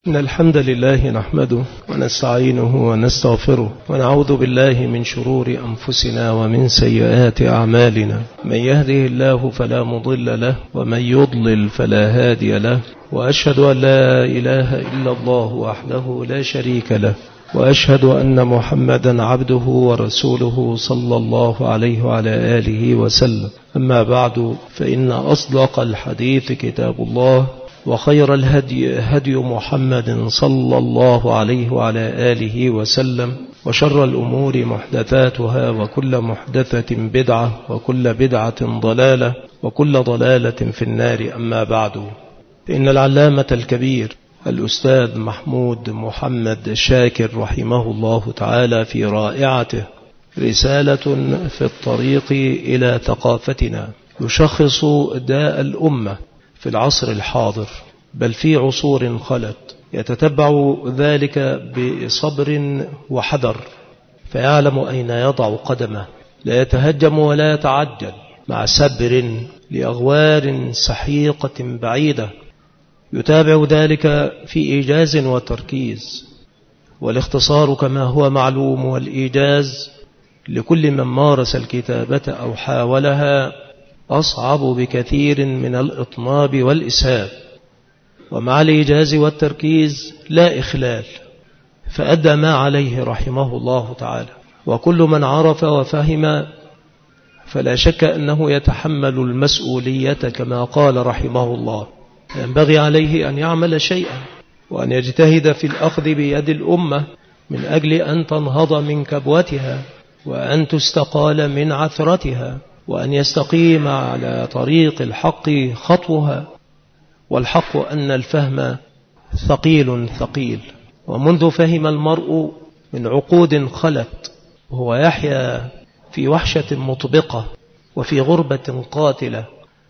إن الحمد لله نحمده ونستعينه ونستغفره ونعوذ بالله من شرور أنفسنا ومن سيئات أعمالنا. من يهده الله فلا مضل له ومن يضلل فلا هادي له، وأشهد أن لا إله إلا الله وحده لا شريك له، وأشهد أن محمدا عبده ورسوله صلى الله عليه وعلى آله وسلم. أما بعد، فإن أصدق الحديث كتاب الله، وخير الهدي هدي محمد صلى الله عليه وعلى آله وسلم، وشر الأمور محدثاتها، وكل محدثة بدعة، وكل بدعة ضلالة، وكل ضلالة في النار. أما بعد، إن العلامة الكبير الأستاذ محمود محمد شاكر رحمه الله تعالى في رائعته رسالة في الطريق إلى ثقافتنا يشخص داء الأمة في العصر الحاضر، بل في عصور خلت، يتتبع ذلك بصبر وحذر، فيعلم أين يضع قدمه، لا يتهجم ولا يتعجل، مع سبر لأغوار سحيقة بعيدة، يتابع ذلك في إيجاز وتركيز. والاختصار كما هو معلوم، والإيجاز لكل من مارس الكتابة أو حاولها أصعب بكثير من الإطناب والإسهاب. ومع الإيجاز والتركيز لا إخلال، فأدى ما عليه رحمه الله تعالى. وكل من عرف وفهم فلا شك أنه يتحمل المسؤولية كما قال رحمه الله. ينبغي عليه أن يعمل شيئا، وأن يجتهد في الأخذ بيد الأمة من أجل أن تنهض من كبوتها، وأن تستقال من عثرتها، وأن يستقيم على طريق الحق خطوها. والحق أن الفهم ثقيل ثقيل، ومنذ فهم المرء من عقود خلت وهو يحيا في وحشة مطبقة وفي غربة قاتلة،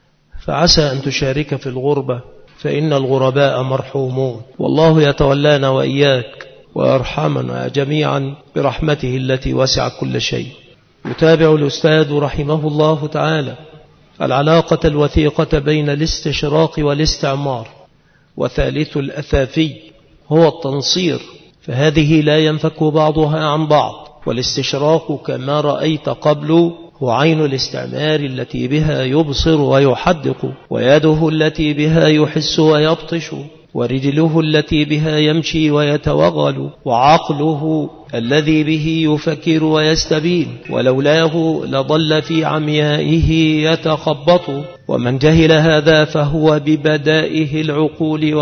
فعسى أن تشارك في الغربة، فإن الغرباء مرحومون، والله يتولانا وإياك ويرحمنا جميعا برحمته التي وسع كل شيء. يتابع الأستاذ رحمه الله تعالى العلاقة الوثيقة بين الاستشراق والاستعمار، وثالث الأثافي هو التنصير، فهذه لا ينفك بعضها عن بعض. والاستشراق كما رأيت قبل هو عين الاستعمار التي بها يبصر ويحدق، ويده التي بها يحس ويبطش، ورجله التي بها يمشي ويتوغل، وعقله الذي به يفكر ويستبين، ولولاه لضل في عميائه يتخبط. ومن جهل هذا فهو ببدائه العقول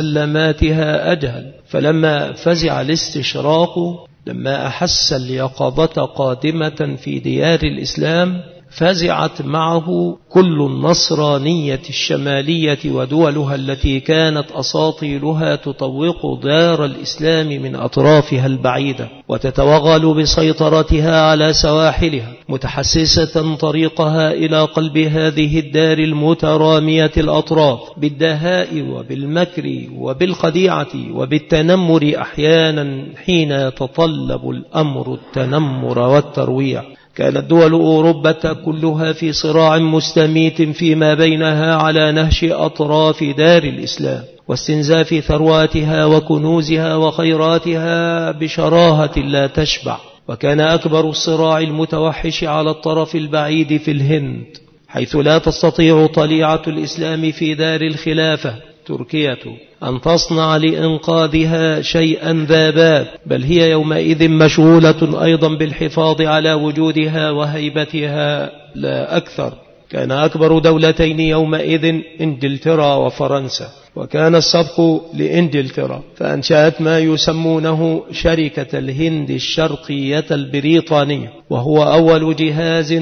ومسلماتها أجهل. فلما فزع الاستشراق، لما أحس اليقظة قادمة في ديار الإسلام، فزعت معه كل النصرانية الشمالية ودولها التي كانت أساطيلها تطوق دار الإسلام من أطرافها البعيدة، وتتوغل بسيطرتها على سواحلها، متحسسة طريقها إلى قلب هذه الدار المترامية الأطراف، بالدهاء وبالمكر وبالخديعة وبالتنمر أحيانا حين يتطلب الأمر التنمر والترويع. كانت دول أوروبا كلها في صراع مستميت فيما بينها على نهش أطراف دار الإسلام، واستنزاف ثرواتها وكنوزها وخيراتها بشراهة لا تشبع. وكان أكبر الصراع المتوحش على الطرف البعيد في الهند، حيث لا تستطيع طليعة الإسلام في دار الخلافة تركيا أن تصنع لإنقاذها شيئا ذا بال، بل هي يومئذ مشغولة أيضا بالحفاظ على وجودها وهيبتها لا أكثر. كان أكبر دولتين يومئذ إنجلترا وفرنسا، وكان السبق لإنجلترا فأنشأت ما يسمونه شركة الهند الشرقية البريطانية، وهو أول جهاز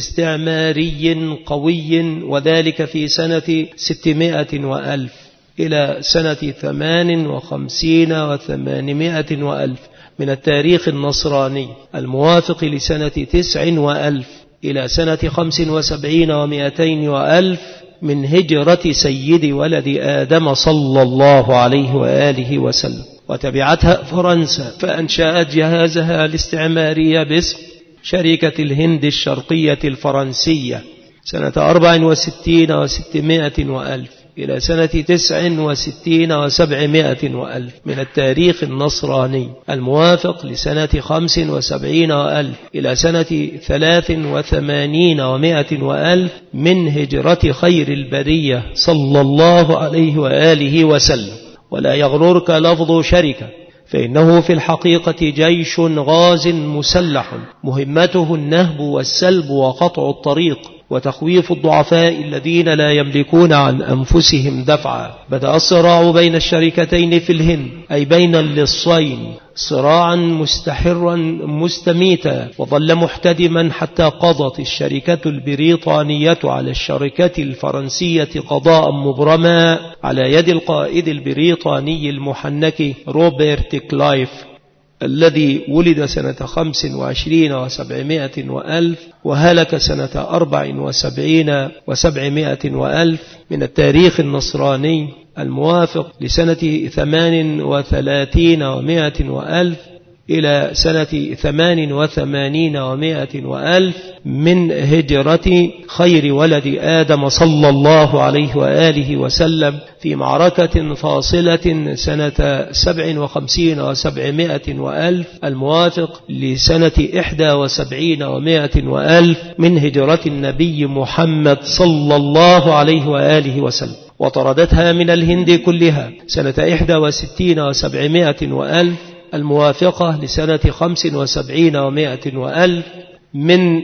استعماري قوي، وذلك في سنة 600 وألف إلى سنة 58 و800 وألف من التاريخ النصراني، الموافق لسنة 9 وألف إلى سنة 75 و200 وألف من هجرة سيد ولد آدم صلى الله عليه وآله وسلم. وتبعتها فرنسا فأنشأت جهازها الاستعماري باسم شركة الهند الشرقية الفرنسية سنة 64 و600 وألف، إلى سنة 69 و700 وألف من التاريخ النصراني، الموافق لسنة 75 وألف إلى سنة 83 و100 وألف من هجرة خير البرية صلى الله عليه وآله وسلم. ولا يغررك لفظ شركة، فإنه في الحقيقة جيش غاز مسلح مهمته النهب والسلب وقطع الطريق وتخويف الضعفاء الذين لا يملكون عن أنفسهم دفعا. بدأ الصراع بين الشركتين في الهند، أي بين اللصين، صراعا مستحرا مستميتا، وظل محتدما حتى قضت الشركة البريطانية على الشركة الفرنسية قضاء مبرما على يد القائد البريطاني المحنك روبرت كلايف، الذي ولد سنة 25 و700 وألف وهلك سنة 74 و700 وألف من التاريخ النصراني، الموافق لسنة 38 و100 وألف إلى سنة 88 و100 وألف من هجرة خير ولد آدم صلى الله عليه وآله وسلم في معركة فاصلة سنة 57 و700 وألف، الموافق لسنة 71 و100 وألف من هجرة النبي محمد صلى الله عليه وآله وسلم. وطردتها من الهند كلها سنة 61 و700 وألف، الموافقة لسنة 75 و100 وألف من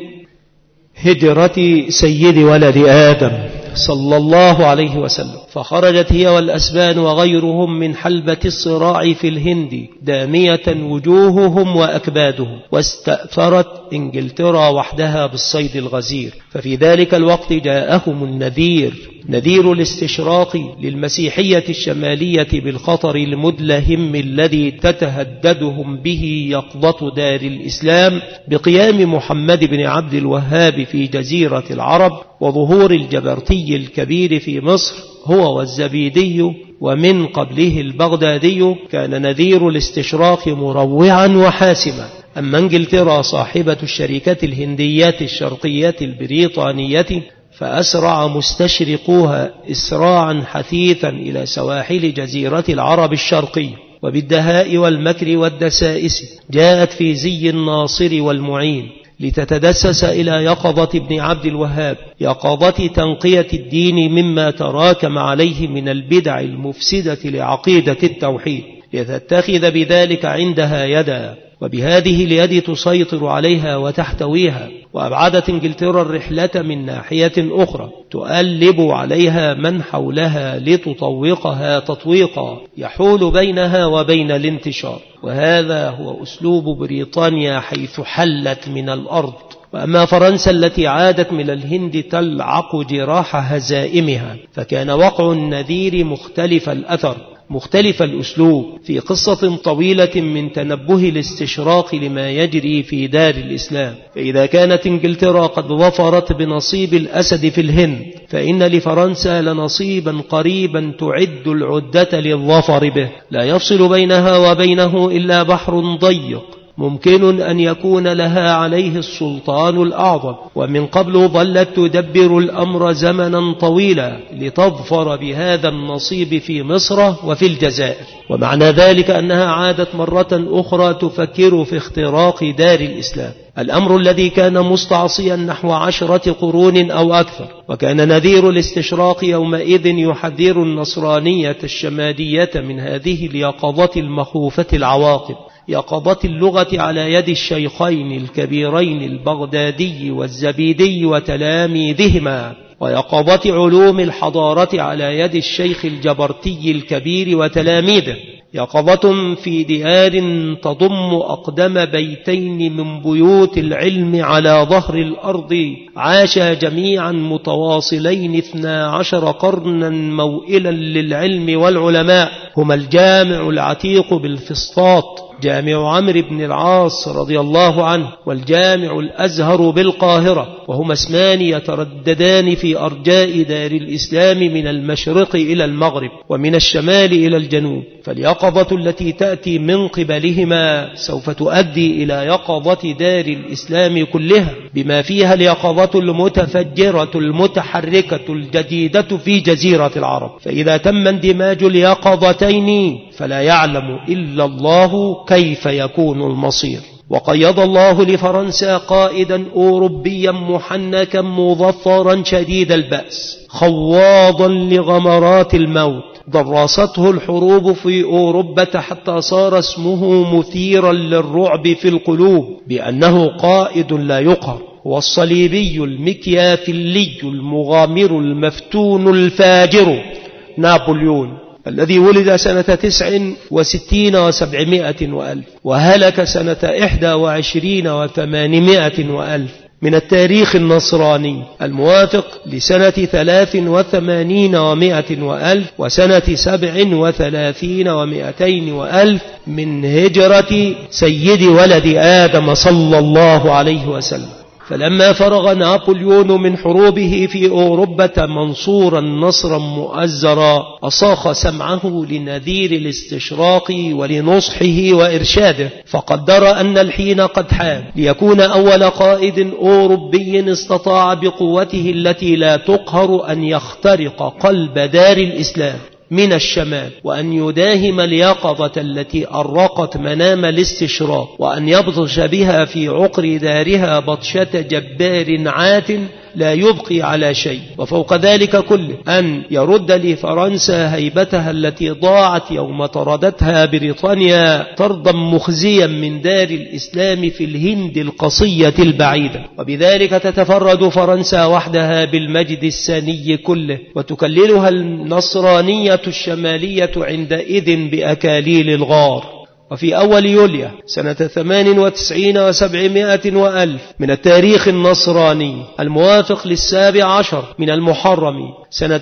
هجرة سيد ولد آدم صلى الله عليه وسلم. فخرجت هي والأسبان وغيرهم من حلبة الصراع في الهند دامية وجوههم وأكبادهم، واستأثرت إنجلترا وحدها بالصيد الغزير. ففي ذلك الوقت جاءهم النذير، نذير الاستشراق للمسيحية الشمالية بالخطر المدلهم الذي تتهددهم به يقظة دار الإسلام بقيام محمد بن عبد الوهاب في جزيرة العرب وظهور الجبرتي الكبير في مصر هو والزبيدي ومن قبله البغدادي. كان نذير الاستشراق مروعا وحاسما. أما انجلترا صاحبة الشركة الهندية الشرقية البريطانية فأسرع مستشرقوها إسراعا حثيثا إلى سواحل جزيرة العرب الشرقي، وبالدهاء والمكر والدسائس جاءت في زي الناصر والمعين لتتدسس إلى يقظة ابن عبد الوهاب، يقظة تنقية الدين مما تراكم عليه من البدع المفسدة لعقيدة التوحيد، لتتخذ بذلك عندها يدا، وبهذه اليد تسيطر عليها وتحتويها. وأبعدت انجلترا الرحلة من ناحية أخرى تؤلب عليها من حولها لتطوقها تطويقا يحول بينها وبين الانتشار. وهذا هو أسلوب بريطانيا حيث حلت من الأرض. وأما فرنسا التي عادت من الهند تلعق جراح هزائمها، فكان وقع النذير مختلف الأثر مختلف الأسلوب في قصة طويلة من تنبه الاستشراق لما يجري في دار الإسلام. فإذا كانت انجلترا قد ظفرت بنصيب الأسد في الهند، فإن لفرنسا لنصيبا قريبا تعد العدة للظفر به، لا يفصل بينها وبينه إلا بحر ضيق ممكن أن يكون لها عليه السلطان الأعظم. ومن قبل ظلت تدبر الأمر زمنا طويلا لتظفر بهذا النصيب في مصر وفي الجزائر. ومعنى ذلك أنها عادت مرة أخرى تفكر في اختراق دار الإسلام، الأمر الذي كان مستعصيا نحو 10 قرون أو أكثر. وكان نذير الاستشراق يومئذ يحذر النصرانية الشمالية من هذه اليقظة المخوفة العواقب، يقظة اللغة على يد الشيخين الكبيرين البغدادي والزبيدي وتلاميذهما، ويقظة علوم الحضارة على يد الشيخ الجبرتي الكبير وتلاميذه، يقظة في ديار تضم أقدم بيتين من بيوت العلم على ظهر الأرض عاشا جميعا متواصلين 12 قرنا موئلا للعلم والعلماء، هما الجامع العتيق بالفسطاط جامع عمرو بن العاص رضي الله عنه، والجامع الأزهر بالقاهرة، وهما اسمان يترددان في أرجاء دار الإسلام من المشرق إلى المغرب ومن الشمال إلى الجنوب. فاليقظة التي تأتي من قبلهما سوف تؤدي إلى يقظة دار الإسلام كلها، بما فيها اليقظة المتفجرة المتحركة الجديدة في جزيرة العرب. فإذا تم اندماج اليقظتين فلا يعلم إلا الله كيف يكون المصير. وقيض الله لفرنسا قائدا أوروبيا محنكا مظفرا شديد البأس خواضا لغمرات الموت، دراسته الحروب في أوروبا حتى صار اسمه مثيرا للرعب في القلوب بأنه قائد لا يقهر. هو الصليبي المكيافيلي المغامر المفتون الفاجر نابليون، الذي ولد سنة 69 و700 وألف وهلك سنة 21 و800 وألف من التاريخ النصراني الموافق لسنة 83 و100 وألف وسنة 37 و200 وألف من هجرة سيد ولد آدم صلى الله عليه وسلم. فلما فرغ نابليون من حروبه في أوروبا منصورا نصرا مؤزرا أصاخ سمعه لنذير الاستشراق ولنصحه وإرشاده، فقدر أن الحين قد حان ليكون أول قائد أوروبي استطاع بقوته التي لا تقهر أن يخترق قلب دار الإسلام من الشمال، وأن يداهم اليقظة التي أرقت منام الاستشراق، وأن يبطش بها في عقر دارها بطشة جبار عات لا يبقي على شيء. وفوق ذلك كله أن يرد لفرنسا هيبتها التي ضاعت يوم طردتها بريطانيا طردا مخزيا من دار الإسلام في الهند القصية البعيدة. وبذلك تتفرد فرنسا وحدها بالمجد السني كله، وتكللها النصرانية الشمالية عندئذ بأكاليل الغار. وفي أول يوليو سنة 98 و700 وألف من التاريخ النصراني الموافق ل17 من المحرم سنة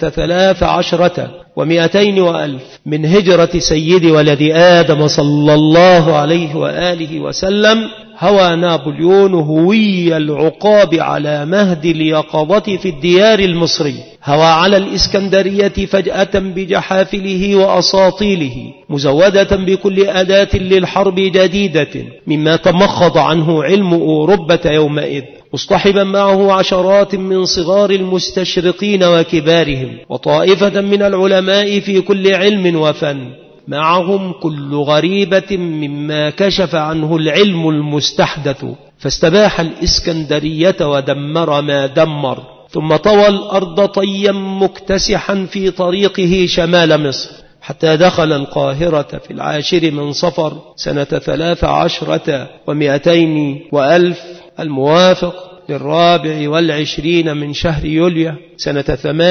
13 و200 وألف من هجرة سيد ولد آدم صلى الله عليه وآله وسلم، هوى نابليون هوي العقاب على مهد اليقظة في الديار المصري، هوى على الإسكندرية فجأة بجحافله وأساطيله مزودة بكل أداة للحرب جديدة مما تمخض عنه علم أوروبا يومئذ، مصطحبا معه عشرات من صغار المستشرقين وكبارهم، وطائفة من العلماء في كل علم وفن، معهم كل غريبة مما كشف عنه العلم المستحدث، فاستباح الإسكندرية ودمر ما دمر، ثم طوى الأرض طيا مكتسحا في طريقه شمال مصر، حتى دخل القاهرة في 10 من صفر سنة 13 و200 وألف الموافق ل24 من شهر يوليو سنة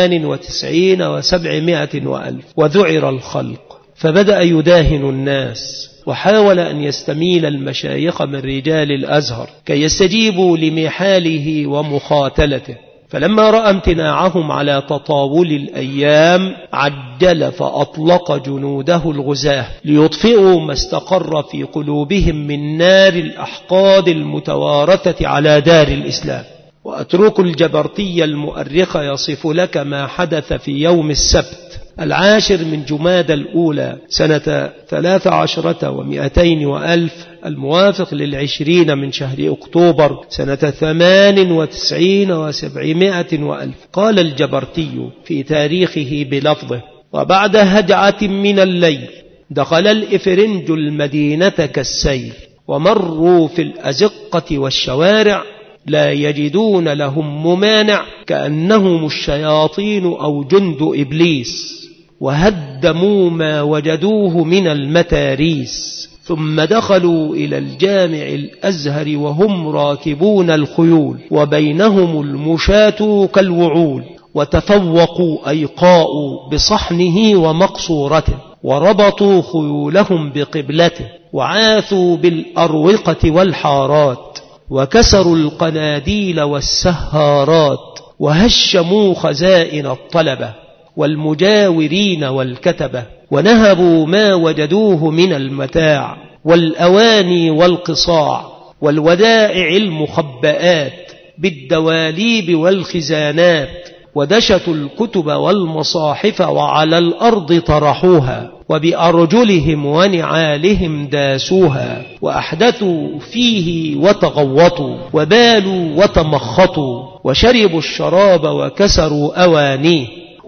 98 و700 وألف، وذعر الخلق فبدأ يداهن الناس، وحاول أن يستميل المشايخ من رجال الأزهر كي يستجيبوا لمحاله ومخاتلته، فلما رأى امتناعهم على تطاول الأيام عجل فأطلق جنوده الغزاة ليطفئوا ما استقر في قلوبهم من نار الأحقاد المتوارثة على دار الإسلام. وأترك الجبرتي المؤرخ يصف لك ما حدث في يوم السبت 10 من جمادى الأولى سنة 13 و200 وألف الموافق ل20 من شهر أكتوبر سنة 98 و700 وألف. قال الجبرتي في تاريخه بلفظه: وبعد هجعة من الليل دخل الإفرنج المدينة كالسيل، ومروا في الأزقة والشوارع لا يجدون لهم ممانع كأنهم الشياطين أو جند إبليس، وهدموا ما وجدوه من المتاريس، ثم دخلوا إلى الجامع الأزهر وهم راكبون الخيول وبينهم المشاة كالوعول، وتفوقوا أيقاء بصحنه ومقصورته، وربطوا خيولهم بقبلته، وعاثوا بالأروقة والحارات، وكسروا القناديل والسهارات، وهشموا خزائن الطلبة والمجاورين والكتبة، ونهبوا ما وجدوه من المتاع والأواني والقصاع والودائع المخبآت بالدواليب والخزانات، ودشتوا الكتب والمصاحف وعلى الأرض طرحوها وبأرجلهم ونعالهم داسوها وأحدثوا فيه وتغوطوا وبالوا وتمخطوا وشربوا الشراب وكسروا أوانيه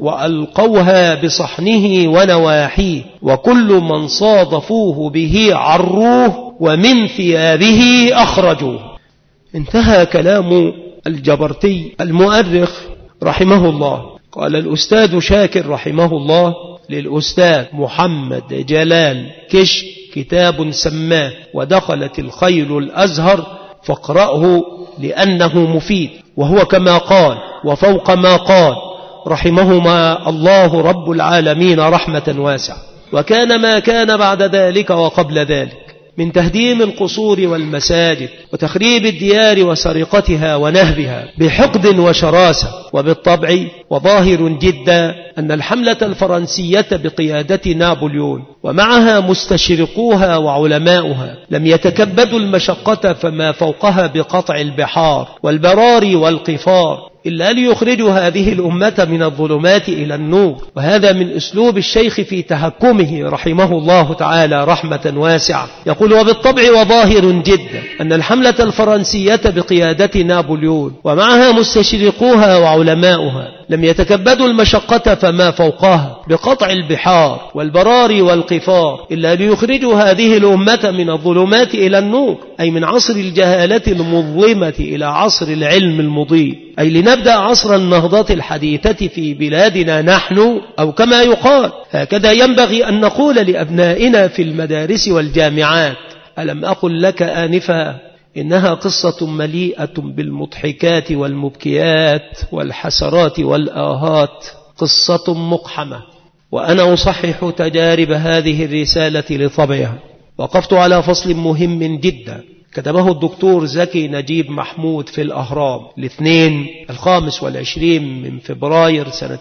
وألقوها بصحنه ونواحيه وكل من صادفوه به عروه ومن ثيابه أخرجوه. انتهى كلام الجبرتي المؤرخ رحمه الله. قال الأستاذ شاكر رحمه الله للأستاذ محمد جلال كش كتاب سماه ودخلت الخيل الأزهر فاقرأه لأنه مفيد، وهو كما قال وفوق ما قال رحمهما الله رب العالمين رحمة واسعة. وكان ما كان بعد ذلك وقبل ذلك من تهديم القصور والمساجد وتخريب الديار وسرقتها ونهبها بحقد وشراسة. وبالطبع وظاهر جدا أن الحملة الفرنسية بقيادة نابليون ومعها مستشرقوها وعلماؤها لم يتكبدوا المشقة فما فوقها بقطع البحار والبراري والقفار إلا ليخرجوا هذه الأمة من الظلمات إلى النور. وهذا من أسلوب الشيخ في تهكمه رحمه الله تعالى رحمة واسعة. يقول وبالطبع وظاهر جدا أن الحملة الفرنسية بقيادة نابليون ومعها مستشرقوها وعلماؤها لم يتكبدوا المشقة فما فوقها بقطع البحار والبراري والقفار إلا ليخرجوا هذه الأمة من الظلمات إلى النور، أي من عصر الجهالة المظلمة إلى عصر العلم المضيء، أي لنبدأ عصر النهضة الحديثة في بلادنا نحن، أو كما يقال هكذا ينبغي أن نقول لأبنائنا في المدارس والجامعات. ألم أقل لك آنفا إنها قصة مليئة بالمضحكات والمبكيات والحسرات والآهات، قصة مقحمة. وأنا أصحح تجارب هذه الرسالة لطبعها. وقفت على فصل مهم جدا كتبه الدكتور زكي نجيب محمود في الأهرام الاثنين 25 من فبراير سنة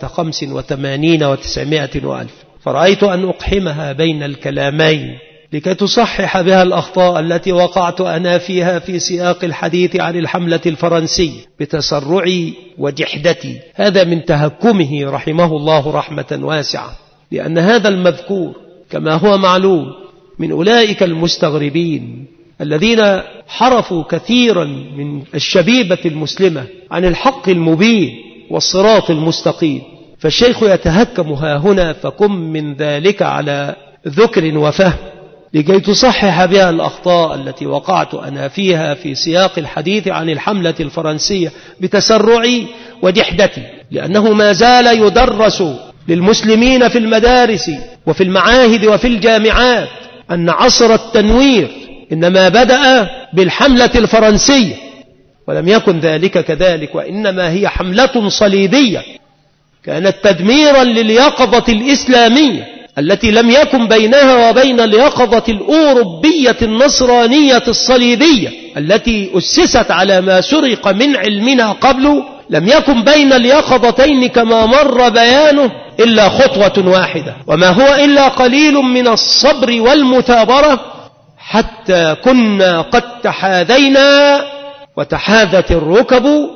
85 و900 وألف، فرأيت أن أقحمها بين الكلامين لكي تصحح بها الأخطاء التي وقعت أنا فيها في سياق الحديث عن الحملة الفرنسية بتسرعي وجحدتي. هذا من تهكمه رحمه الله رحمة واسعة، لأن هذا المذكور كما هو معلوم من أولئك المستغربين الذين حرفوا كثيرا من الشبيبة المسلمة عن الحق المبين والصراط المستقيم. فالشيخ يتهكم ها هنا، فكن من ذلك على ذكر وفهم لكي تصحح بها الأخطاء التي وقعت أنا فيها في سياق الحديث عن الحملة الفرنسية بتسرعي وجحدتي، لأنه ما زال يدرس للمسلمين في المدارس وفي المعاهد وفي الجامعات أن عصر التنوير إنما بدأ بالحملة الفرنسية، ولم يكن ذلك كذلك، وإنما هي حملة صليبية كانت تدميرا لليقظة الإسلامية التي لم يكن بينها وبين اليقظة الأوروبية النصرانية الصليبية التي أسست على ما سرق من علمنا قبل. لم يكن بين اليقظتين كما مر بيانه إلا خطوة واحدة، وما هو إلا قليل من الصبر والمثابرة، حتى كنا قد تحاذينا وتحاذت الركب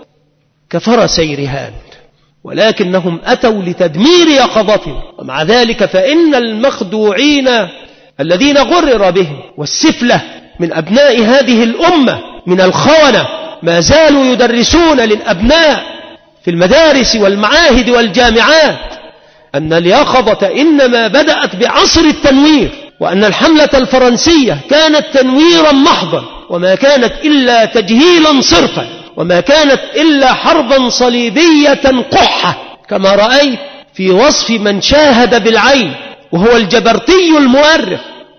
كفرسي رهان، ولكنهم أتوا لتدمير يقظتهم. ومع ذلك فإن المخدوعين الذين غرر بهم والسفلة من أبناء هذه الأمة من الخونة ما زالوا يدرسون للأبناء في المدارس والمعاهد والجامعات أن اليقظة إنما بدأت بعصر التنوير، وأن الحملة الفرنسية كانت تنويرا محضا، وما كانت إلا تجهيلا صرفا، وما كانت إلا حربا صليبية قحة كما رأيت في وصف من شاهد بالعين وهو الجبرتي المؤرخ.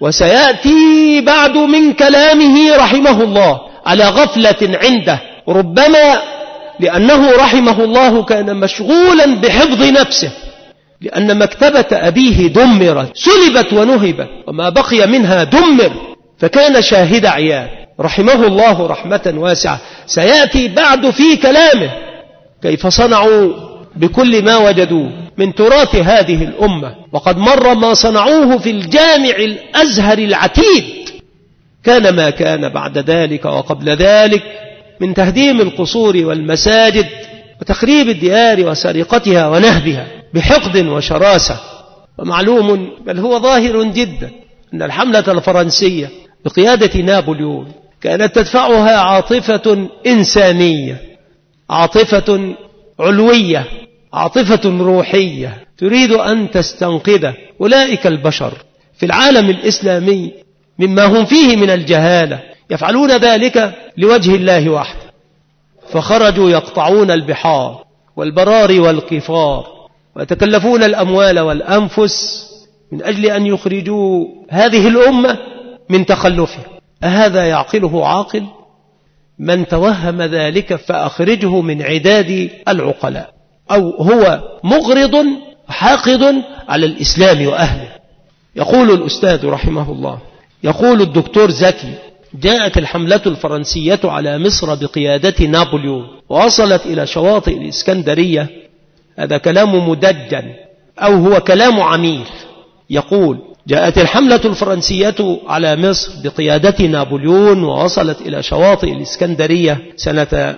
وسيأتي بعد من كلامه رحمه الله على غفلة عنده، ربما لأنه رحمه الله كان مشغولا بحفظ نفسه، لأن مكتبة أبيه دمرت، سلبت ونهبت، وما بقي منها دمر، فكان شاهد عيان رحمه الله رحمة واسعة. سيأتي بعد في كلامه كيف صنعوا بكل ما وجدوا من تراث هذه الأمة، وقد مر ما صنعوه في الجامع الأزهر العتيد. كان ما كان بعد ذلك وقبل ذلك من تهديم القصور والمساجد وتخريب الديار وسرقتها ونهبها بحقد وشراسة. ومعلوم بل هو ظاهر جدا أن الحملة الفرنسية بقيادة نابليون كانت تدفعها عاطفة إنسانية، عاطفة علوية، عاطفة روحية، تريد أن تستنقذ أولئك البشر في العالم الإسلامي مما هم فيه من الجهالة، يفعلون ذلك لوجه الله وحده. فخرجوا يقطعون البحار والبراري والقفار ويتكلفون الأموال والأنفس من أجل أن يخرجوا هذه الأمة من تخلفها. أهذا يعقله عاقل؟ من توهم ذلك فأخرجه من عداد العقلاء، أو هو مغرض حاقد على الإسلام وأهله. يقول الأستاذ رحمه الله، يقول الدكتور زكي: جاءت الحملة الفرنسية على مصر بقيادة نابليون ووصلت إلى شواطئ الإسكندرية. هذا كلام مدجن أو هو كلام عميل. يقول: جاءت الحملة الفرنسية على مصر بقيادة نابليون ووصلت إلى شواطئ الإسكندرية سنة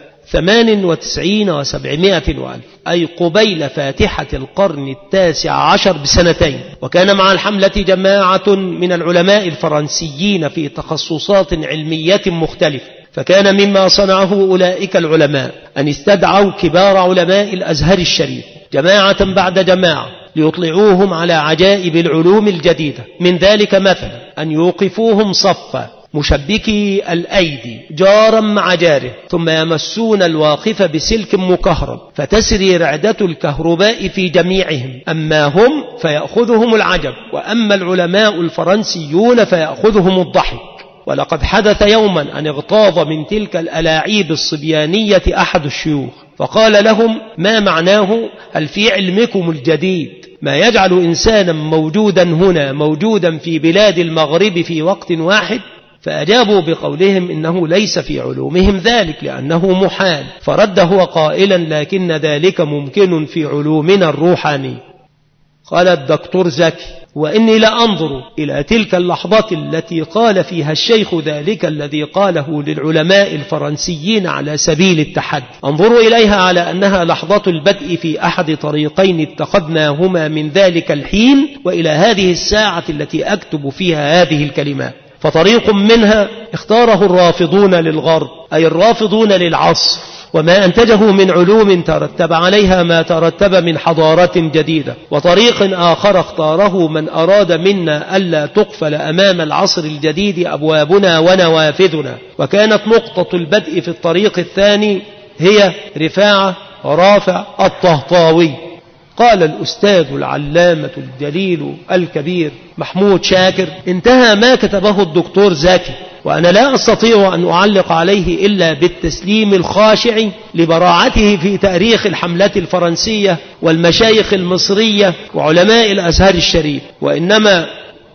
98 و700 وألف، أي قبيل فاتحة القرن 19 بسنتين. وكان مع الحملة جماعة من العلماء الفرنسيين في تخصصات علمية مختلفة. فكان مما صنعه أولئك العلماء أن استدعوا كبار علماء الأزهر الشريف جماعة بعد جماعة ليطلعوهم على عجائب العلوم الجديدة. من ذلك مثلا أن يوقفوهم صفا مشبكي الأيدي جارا مع جاره، ثم يمسون الواقف بسلك مكهرب فتسري رعدة الكهرباء في جميعهم. أما هم فيأخذهم العجب، وأما العلماء الفرنسيون فيأخذهم الضحك. ولقد حدث يوما أن اغتاظ من تلك الألاعيب الصبيانية أحد الشيوخ فقال لهم: ما معناه؟ هل في علمكم الجديد ما يجعل إنسانا موجودا هنا موجودا في بلاد المغرب في وقت واحد؟ فأجابوا بقولهم إنه ليس في علومهم ذلك لأنه محال. فرد هو قائلا: لكن ذلك ممكن في علومنا الروحانية. قال الدكتور زكي: وإني لأنظر إلى تلك اللحظة التي قال فيها الشيخ ذلك الذي قاله للعلماء الفرنسيين على سبيل التحدي، أنظر إليها على أنها لحظة البدء في أحد طريقين اتخذناهما من ذلك الحين وإلى هذه الساعة التي أكتب فيها هذه الكلمات. فطريق منها اختاره الرافضون للغرب، أي الرافضون للعصر، وما أنتجه من علوم ترتب عليها ما ترتب من حضارة جديدة. وطريق آخر اختاره من أراد منا ألا تقفل أمام العصر الجديد أبوابنا ونوافذنا. وكانت نقطة البدء في الطريق الثاني هي رفاعة رافع الطهطاوي. قال الأستاذ العلامة الجليل الكبير محمود شاكر: انتهى ما كتبه الدكتور زكي، وأنا لا أستطيع أن أعلق عليه إلا بالتسليم الخاشع لبراعته في تاريخ الحملة الفرنسية والمشايخ المصرية وعلماء الأزهر الشريف، وإنما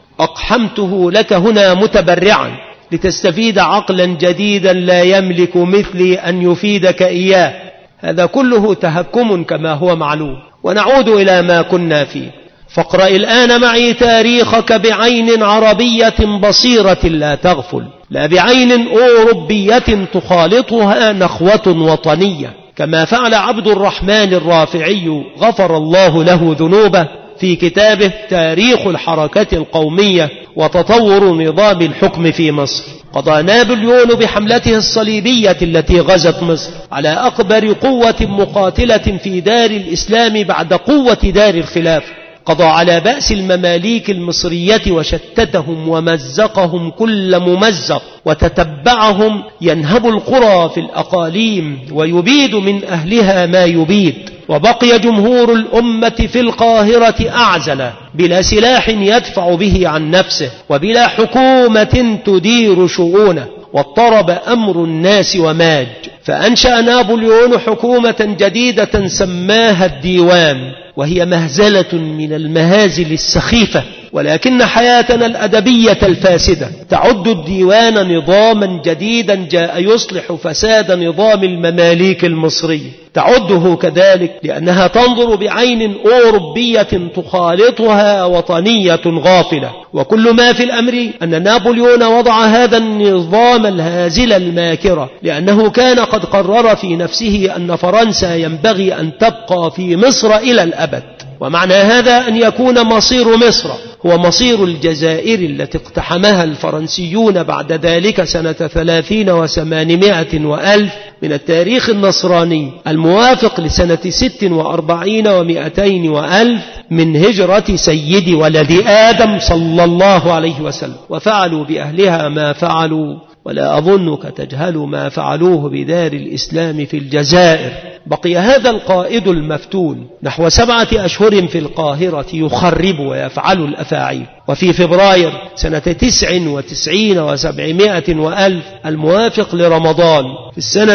أقحمته لك هنا متبرعا لتستفيد عقلا جديدا لا يملك مثلي أن يفيدك إياه. هذا كله تهكم كما هو معلوم. ونعود إلى ما كنا فيه. فاقرأ الآن معي تاريخك بعين عربية بصيرة لا تغفل، لا بعين أوروبية تخالطها نخوة وطنية، كما فعل عبد الرحمن الرافعي غفر الله له ذنوبه في كتابه تاريخ الحركة القومية وتطور نظام الحكم في مصر. قضى نابليون بحملته الصليبية التي غزت مصر على أكبر قوة مقاتلة في دار الإسلام بعد قوة دار الخلافة. قضى على بأس المماليك المصرية وشتتهم ومزقهم كل ممزق، وتتبعهم ينهب القرى في الأقاليم ويبيد من أهلها ما يبيد. وبقي جمهور الأمة في القاهرة أعزل بلا سلاح يدفع به عن نفسه وبلا حكومة تدير شؤونه، واضطرب أمر الناس وماج. فأنشأ نابليون حكومة جديدة سماها الديوان، وهي مهزلة من المهازل السخيفة ولكن حياتنا الأدبية الفاسدة تعد الديوان نظاما جديدا جاء يصلح فساد نظام المماليك المصري، تعده كذلك لأنها تنظر بعين أوروبية تخالطها وطنية غافلة. وكل ما في الأمر أن نابليون وضع هذا النظام الهازل الماكرة لأنه كان قد قرر في نفسه أن فرنسا ينبغي أن تبقى في مصر إلى الأبد، ومعنى هذا أن يكون مصير مصر هو مصير الجزائر التي اقتحمها الفرنسيون بعد ذلك سنة 30 و800 وألف من التاريخ النصراني الموافق لسنة 46 و200 وألف من هجرة سيد ولد آدم صلى الله عليه وسلم، وفعلوا بأهلها ما فعلوا، ولا أظنك تجهل ما فعلوه بدار الإسلام في الجزائر. بقي هذا القائد المفتون نحو 7 أشهر في القاهرة يخرب ويفعل الأفاعيل، وفي فبراير سنة 99 و700 وألف الموافق لرمضان في السنة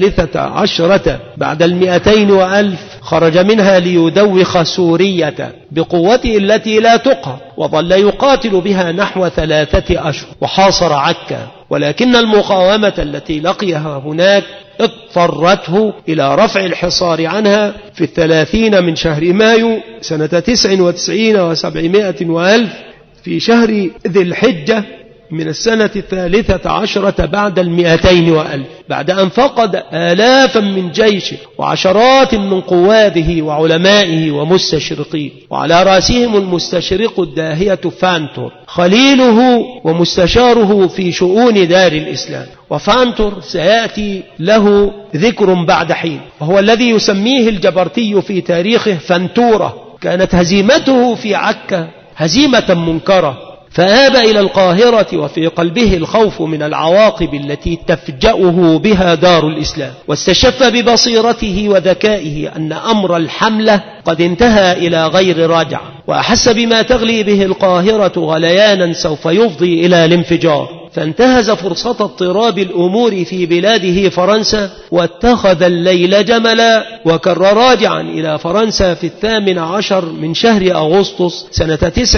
13 بعد 200 وألف خرج منها ليدوخ سورية بقوته التي لا تقهر، وظل يقاتل بها نحو 3 أشهر وحاصر عكا، ولكن المقاومة التي لقيها هناك اضطرته إلى رفع الحصار عنها في 30 من شهر مايو سنة 99 و700 وألف في شهر ذي الحجة من السنة 13 بعد 200 وألف، بعد أن فقد آلافا من جيشه وعشرات من قواده وعلمائه ومستشرقيه، وعلى رأسهم المستشرق الداهية فانتور خليله ومستشاره في شؤون دار الإسلام. وفانتور سيأتي له ذكر بعد حين، وهو الذي يسميه الجبرتي في تاريخه فانتورة. كانت هزيمته في عكا هزيمة منكرة، فآب إلى القاهرة وفي قلبه الخوف من العواقب التي تفجأه بها دار الإسلام، واستشف ببصيرته وذكائه أن أمر الحملة قد انتهى إلى غير راجع، وأحس بما تغلي به القاهرة غليانا سوف يفضي إلى الانفجار، فانتهز فرصة اضطراب الأمور في بلاده فرنسا واتخذ الليل جملا، وكر راجعا إلى فرنسا في 18 من شهر أغسطس سنة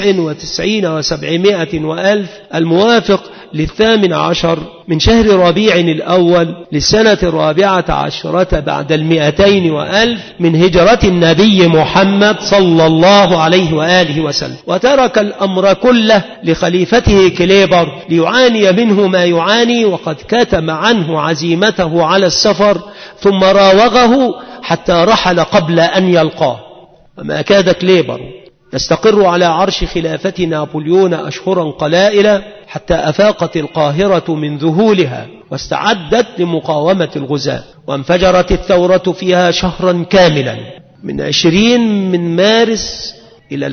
99 و700 وألف الموافق 18 من شهر ربيع الأول للسنة 14 بعد 200 وألف من هجرة النبي محمد صلى الله عليه وآله وسلم، وترك الأمر كله لخليفته كليبر ليعاني منه ما يعاني، وقد كتم عنه عزيمته على السفر ثم راوغه حتى رحل قبل أن يلقاه. وما كاد كليبر يستقر على عرش خلافة نابليون أشهرا قلائل حتى أفاقت القاهرة من ذهولها واستعدت لمقاومة الغزاة، وانفجرت الثورة فيها شهرا كاملا من 20 من مارس إلى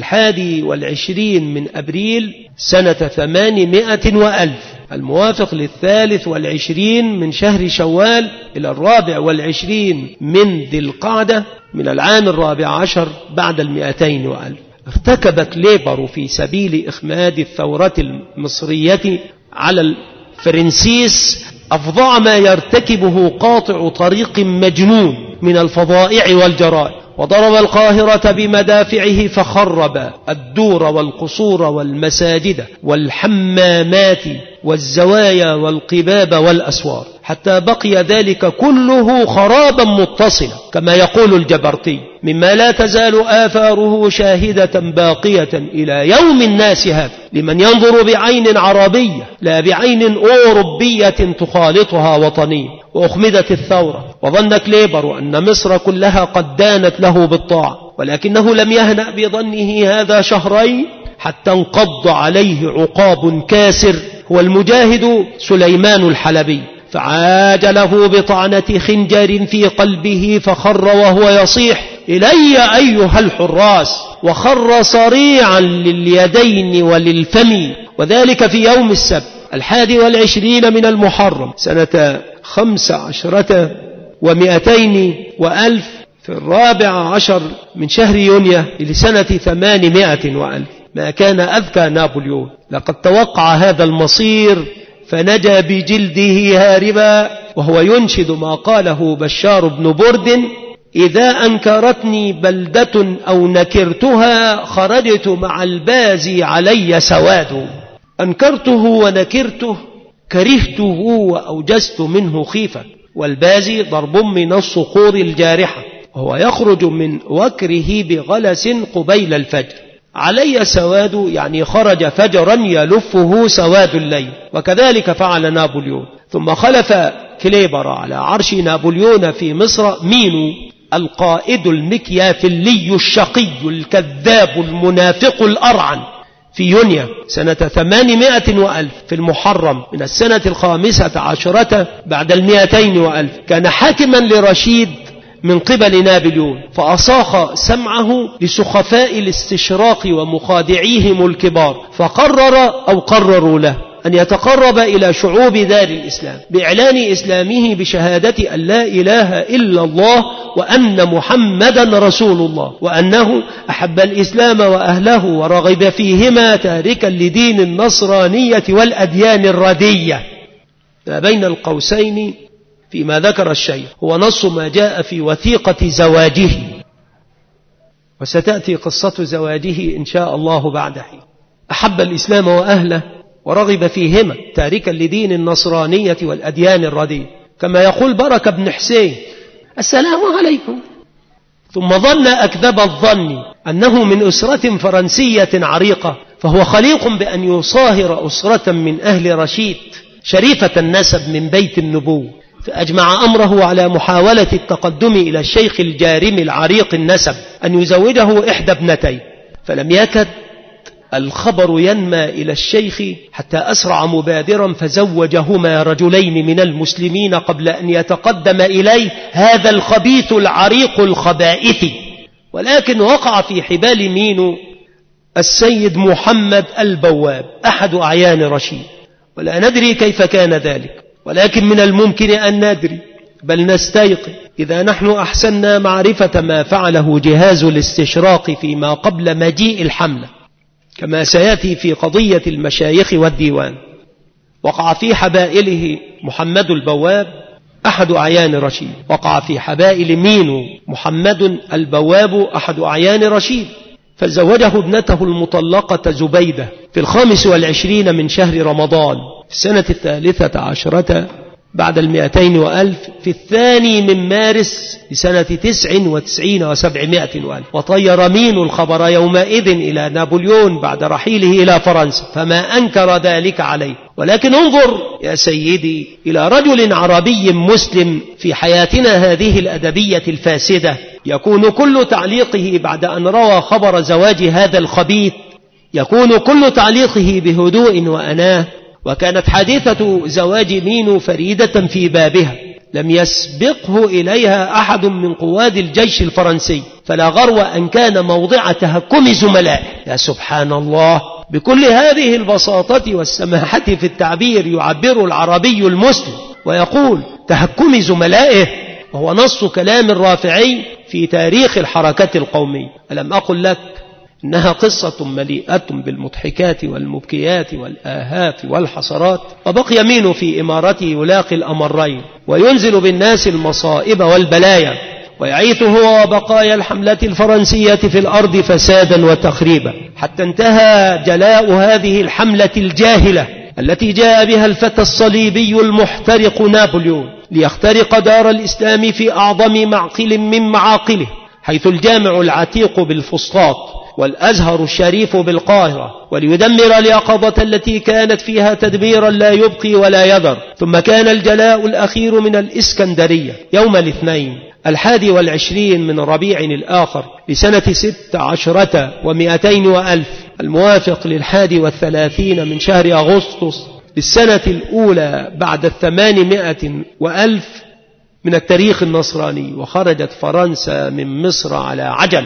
21 من أبريل سنة 800 وألف الموافق 23 من شهر شوال إلى 24 من ذي القعدة من العام 14 بعد 200 وألف. ارتكب كليبر في سبيل إخماد الثورة المصرية على الفرنسيس أفظع ما يرتكبه قاطع طريق مجنون من الفظائع والجرائم، وضرب القاهرة بمدافعه فخرب الدور والقصور والمساجد والحمامات والزوايا والقباب والأسوار، حتى بقي ذلك كله خرابا متصلا كما يقول الجبرتي، مما لا تزال آثاره شاهدة باقية إلى يوم الناس هذا لمن ينظر بعين عربية لا بعين أوروبية تخالطها وطنية. وأخمدت الثورة، وظن كليبر أن مصر كلها قد دانت له بالطاعة، ولكنه لم يهنأ بظنه هذا شهرين حتى انقض عليه عقاب كاسر هو المجاهد سليمان الحلبي، فعاجله بطعنة خنجر في قلبه فخر وهو يصيح: إلي أيها الحراس، وخر صريعا لليدين وللفم، وذلك في يوم السبت 21 من المحرم سنة 15 و200 وألف في 14 من شهر يونيو لسنة 800 وألف. ما كان أذكى نابليون، لقد توقع هذا المصير فنجا بجلده هاربا، وهو ينشد ما قاله بشار بن برد: إذا أنكرتني بلدة أو نكرتها خرجت مع البازي علي سواد. أنكرته ونكرته كرهته وأوجست منه خيفة. والبازي ضرب من الصخور الجارحة وهو يخرج من وكره بغلس قبيل الفجر. علي سواد يعني خرج فجرا يلفه سواد الليل. وكذلك فعل نابليون. ثم خلف كليبر على عرش نابليون في مصر مينو القائد المكيافلي الشقي الكذاب المنافق الأرعن في يونيو سنة 800 وألف في المحرم من السنة 15 بعد 200 وألف. كان حاكما لرشيد من قبل نابليون، فأصاخ سمعه لسخفاء الاستشراق ومخادعيهم الكبار، قرروا له أن يتقرب إلى شعوب دار الإسلام بإعلان إسلامه بشهادة أن لا إله إلا الله وأن محمدا رسول الله، وأنه أحب الإسلام وأهله ورغب فيهما تاركا لدين النصرانية والأديان الردية. بين القوسين فيما ذكر الشيخ هو نص ما جاء في وثيقة زواجه، وستأتي قصة زواجه إن شاء الله بعد حين. أحب الإسلام وأهله ورغب فيهما تاركا لدين النصرانية والأديان الردية، كما يقول بركة بن حسين السلام عليكم. ثم ظن أكذب الظن أنه من أسرة فرنسية عريقة، فهو خليق بأن يصاهر أسرة من أهل رشيد شريفة النسب من بيت النبوة، فأجمع أمره على محاولة التقدم إلى الشيخ الجارم العريق النسب أن يزوجه إحدى ابنتين، فلم يكد الخبر ينمى إلى الشيخ حتى أسرع مبادرا فزوجهما رجلين من المسلمين قبل أن يتقدم إليه هذا الخبيث العريق الخبائث. ولكن وقع في حبال مينو السيد محمد البواب أحد أعيان رشيد، ولا ندري كيف كان ذلك، ولكن من الممكن أن ندري بل نستيقن إذا نحن أحسننا معرفة ما فعله جهاز الاستشراق فيما قبل مجيء الحملة، كما سيأتي في قضية المشايخ والديوان. وقع في حبائله محمد البواب أحد أعيان رشيد، وقع في حبائل مينو محمد البواب أحد أعيان رشيد، فزوجه ابنته المطلقة زبيدة في 25 من شهر رمضان في السنة 13 بعد 200 وألف في 2 من مارس لسنة 99 و700 وألف. وطير مينو الخبر يومئذ إلى نابليون بعد رحيله إلى فرنسا، فما أنكر ذلك عليه. ولكن انظر يا سيدي إلى رجل عربي مسلم في حياتنا هذه الأدبية الفاسدة يكون كل تعليقه بعد أن روى خبر زواج هذا الخبيث يكون كل تعليقه بهدوء وأناه. وكانت حادثة زواج مينو فريدة في بابها، لم يسبقه إليها أحد من قواد الجيش الفرنسي، فلا غرو أن كان موضع تهكم زملائه. يا سبحان الله، بكل هذه البساطة والسماحة في التعبير يعبر العربي المسلم ويقول تهكم زملائه، وهو نص كلام الرافعي في تاريخ الحركة القومية. ألم أقل لك إنها قصة مليئة بالمضحكات والمبكيات والآهات والحسرات؟ وبقي مينو في إمارته يلاقي الأمرين وينزل بالناس المصائب والبلايا، ويعيث هو وبقايا الحملة الفرنسية في الأرض فسادا وتخريبا، حتى انتهى جلاء هذه الحملة الجاهلة التي جاء بها الفتى الصليبي المحترق نابليون ليخترق دار الإسلام في أعظم معقل من معاقله، حيث الجامع العتيق بالفسطاط والأزهر الشريف بالقاهرة، وليدمر اليقظة التي كانت فيها تدبيرا لا يبقي ولا يذر. ثم كان الجلاء الأخير من الإسكندرية يوم الاثنين 21 من ربيع الآخر لسنة 16 و200 وألف، الموافق 31 من شهر أغسطس للسنة الأولى بعد 800 وألف من التاريخ النصراني. وخرجت فرنسا من مصر على عجل.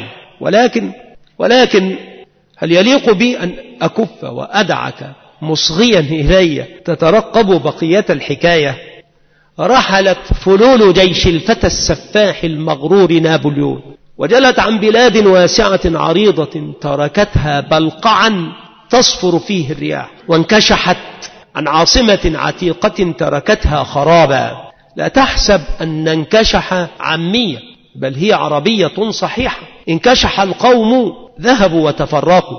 ولكن هل يليق بي أن أكف وأدعك مصغيا إلي تترقب بقية الحكاية؟ رحلت فلول جيش الفتى السفاح المغرور نابليون، وجلت عن بلاد واسعة عريضة تركتها بلقعا تصفر فيه الرياح، وانكشحت عن عاصمة عتيقة تركتها خرابا. لا تحسب أن انكشح عامية، بل هي عربية صحيحة. انكشح القوم ذهبوا وتفرقوا،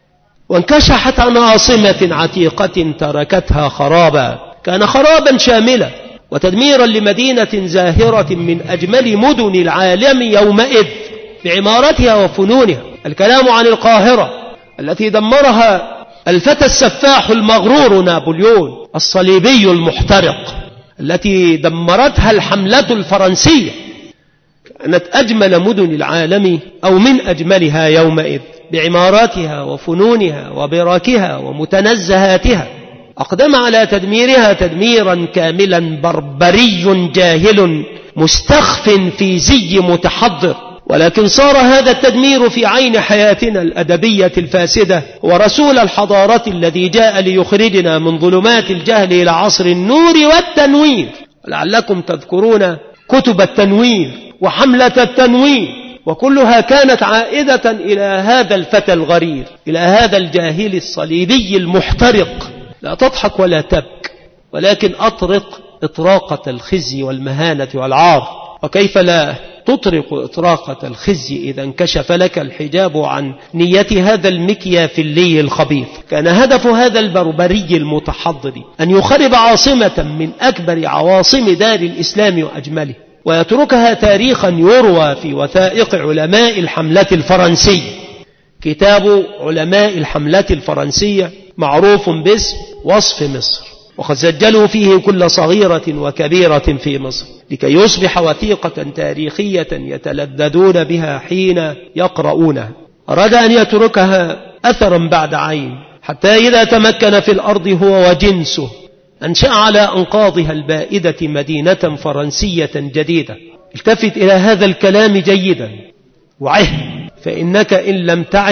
وانكشحت عن عاصمة عتيقة تركتها خرابا، كان خرابا شاملا وتدميرا لمدينة زاهرة من أجمل مدن العالم يومئذ بعمارتها وفنونها. الكلام عن القاهرة التي دمرها الفتى السفاح المغرور نابليون الصليبي المحترق، التي دمرتها الحملة الفرنسية، كانت أجمل مدن العالم أو من أجملها يومئذ بعماراتها وفنونها وبراكها ومتنزهاتها. أقدم على تدميرها تدميرا كاملا بربري جاهل مستخف في زي متحضر، ولكن صار هذا التدمير في عين حياتنا الأدبية الفاسدة ورسول الحضارة الذي جاء ليخرجنا من ظلمات الجهل إلى عصر النور والتنوير. لعلكم تذكرون كتب التنوير وحملة التنوير، وكلها كانت عائدة إلى هذا الفتى الغرير، إلى هذا الجاهل الصليبي المحترق. لا تضحك ولا تبك، ولكن أطرق إطراقة الخزي والمهانة والعار. وكيف لا تطرق إطراقة الخزي إذا انكشف لك الحجاب عن نية هذا المكيافلي الخبيث؟ كان هدف هذا البربري المتحضر أن يخرب عاصمة من أكبر عواصم دار الإسلام وأجمله، ويتركها تاريخا يروى في وثائق علماء الحملة الفرنسية. كتاب علماء الحملة الفرنسية معروف باسم وصف مصر، وقد سجلوا فيه كل صغيرة وكبيرة في مصر لكي يصبح وثيقة تاريخية يتلذذون بها حين يقرؤونها. أراد أن يتركها أثرا بعد عين، حتى إذا تمكن في الأرض هو وجنسه أنشأ على أنقاضها البائدة مدينة فرنسية جديدة. التفت إلى هذا الكلام جيدا وعه، فإنك إن لم تعه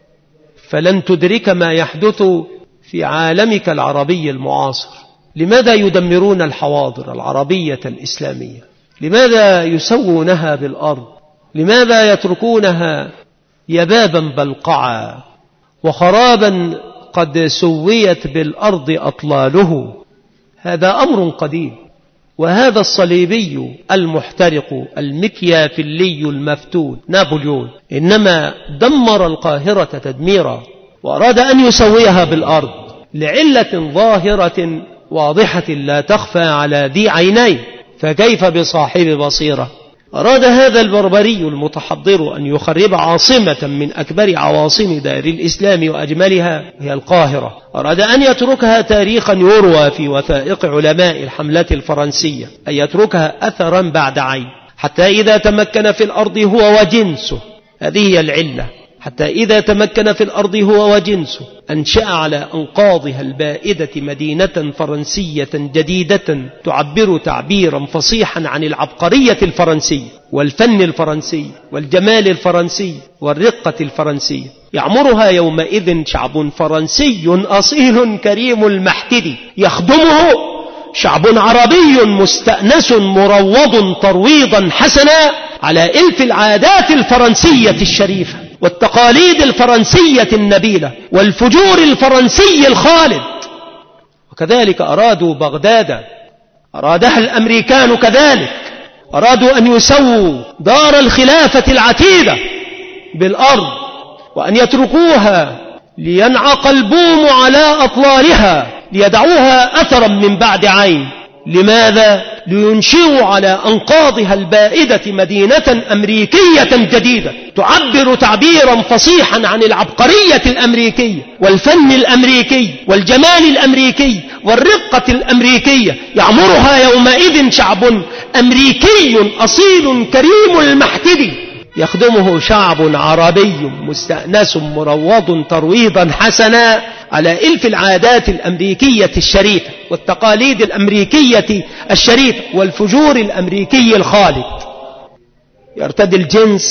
فلن تدرك ما يحدث في عالمك العربي المعاصر. لماذا يدمرون الحواضر العربية الإسلامية؟ لماذا يسوونها بالأرض؟ لماذا يتركونها يبابا بلقعا وخرابا قد سويت بالأرض أطلاله؟ هذا أمر قديم. وهذا الصليبي المحترق المكيافلي المفتون نابليون إنما دمر القاهرة تدميرا، وأراد أن يسويها بالأرض لعلة ظاهرة واضحة لا تخفى على ذي عينين، فكيف بصاحب بصيرة؟ أراد هذا البربري المتحضر أن يخرب عاصمة من أكبر عواصم دار الإسلام وأجملها هي القاهرة. أراد أن يتركها تاريخا يروى في وثائق علماء الحملة الفرنسية، أن يتركها أثرا بعد عين، حتى إذا تمكن في الأرض هو وجنسه. هذه هي العلة. حتى إذا تمكن في الأرض هو وجنسه أنشأ على أنقاضها البائدة مدينة فرنسية جديدة تعبر تعبيرا فصيحا عن العبقرية الفرنسية والفن الفرنسي والجمال الفرنسي والرقة الفرنسية. يعمرها يومئذ شعب فرنسي أصيل كريم المحتدي، يخدمه شعب عربي مستأنس مروض ترويضا حسنا على إلف العادات الفرنسية الشريفة والتقاليد الفرنسية النبيلة والفجور الفرنسي الخالد. وكذلك أرادوا بغداد، أرادها الأمريكان كذلك، أرادوا أن يسووا دار الخلافة العتيدة بالأرض وأن يتركوها لينعق البوم على أطلالها، ليدعوها أثرا من بعد عين. لماذا؟ لينشئوا على أنقاضها البائدة مدينة أمريكية جديدة تعبر تعبيرا فصيحا عن العبقرية الأمريكية والفن الأمريكي والجمال الأمريكي والرقة الأمريكية. يعمرها يومئذ شعب أمريكي أصيل كريم المحتدي، يخدمه شعب عربي مستأنس مروض ترويضا حسنا على إلف العادات الأمريكية الشريفة والتقاليد الأمريكية الشريفة والفجور الأمريكي الخالد. يرتدي الجنس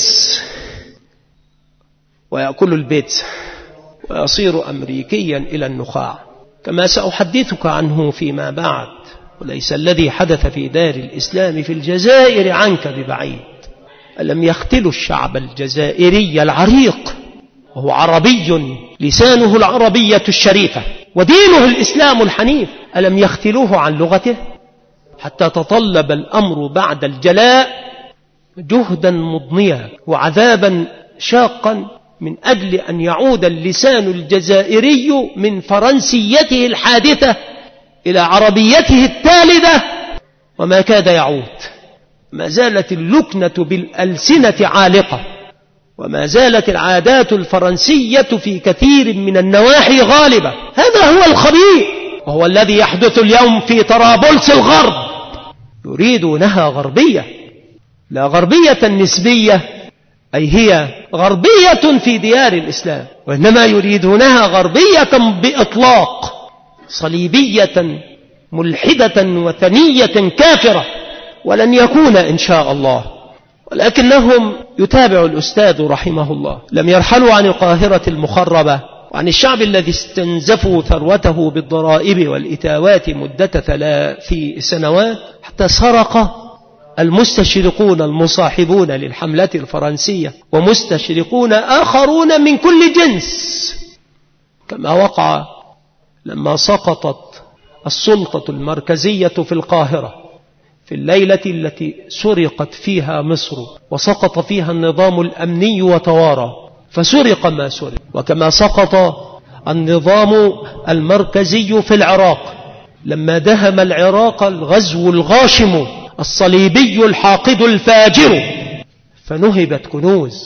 ويأكل البيتزا ويصير أمريكيا إلى النخاع، كما سأحدثك عنه فيما بعد. وليس الذي حدث في دار الإسلام في الجزائر عنك ببعيد. ألم يختلوا الشعب الجزائري العريق وهو عربي لسانه العربية الشريفة ودينه الإسلام الحنيف، ألم يختلوه عن لغته؟ حتى تطلب الأمر بعد الجلاء جهدا مضنيا وعذابا شاقا من أجل أن يعود اللسان الجزائري من فرنسيته الحادثة إلى عربيته التالدة، وما كاد يعود. ما زالت اللكنة بالألسنة عالقة، وما زالت العادات الفرنسية في كثير من النواحي غالبة. هذا هو الخبيث، وهو الذي يحدث اليوم في طرابلس الغرب. يريدونها غربية، لا غربية نسبية أي هي غربية في ديار الإسلام، وإنما يريدونها غربية بإطلاق، صليبية ملحدة وثنية كافرة، ولن يكون إن شاء الله. ولكنهم يتابع الأستاذ رحمه الله، لم يرحلوا عن القاهرة المخربة وعن الشعب الذي استنزفوا ثروته بالضرائب والإتاوات مدة 3 سنوات، حتى سرق المستشرقون المصاحبون للحملة الفرنسية ومستشرقون آخرون من كل جنس، كما وقع لما سقطت السلطة المركزية في القاهرة في الليلة التي سرقت فيها مصر وسقط فيها النظام الأمني وتوارى، فسرق ما سرق. وكما سقط النظام المركزي في العراق لما دهم العراق الغزو الغاشم الصليبي الحاقد الفاجر، فنهبت كنوز